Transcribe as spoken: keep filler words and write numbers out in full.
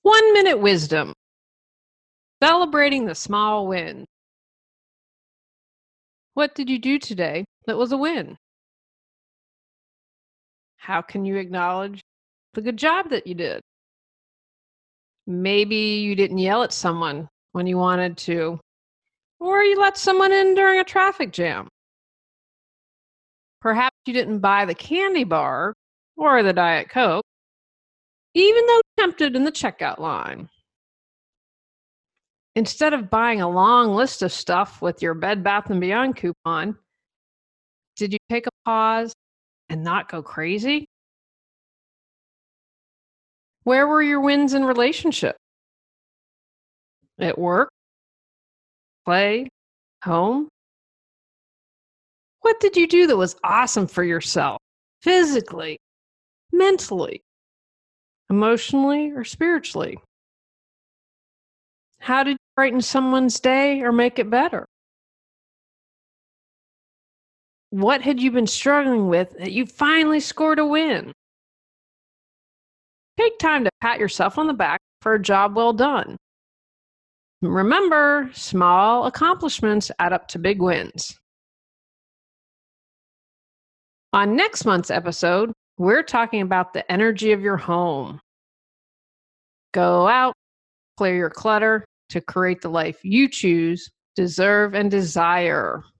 One minute wisdom. Celebrating the small win. What did you do today that was a win? How can you acknowledge the good job that you did? Maybe you didn't yell at someone when you wanted to, or you let someone in during a traffic jam. Perhaps you didn't buy the candy bar or the Diet Coke, even though tempted in the checkout line. Instead of buying a long list of stuff with your Bed Bath and Beyond coupon, did you take a pause and not go crazy? Where were your wins in relationship? At work? Play? Home? What did you do that was awesome for yourself? Physically, mentally, emotionally, or spiritually? How did you brighten someone's day or make it better? What had you been struggling with that you finally scored a win? Take time to pat yourself on the back for a job well done. Remember, small accomplishments add up to big wins. On next month's episode, we're talking about the energy of your home. Go out, clear your clutter to create the life you choose, deserve, and desire.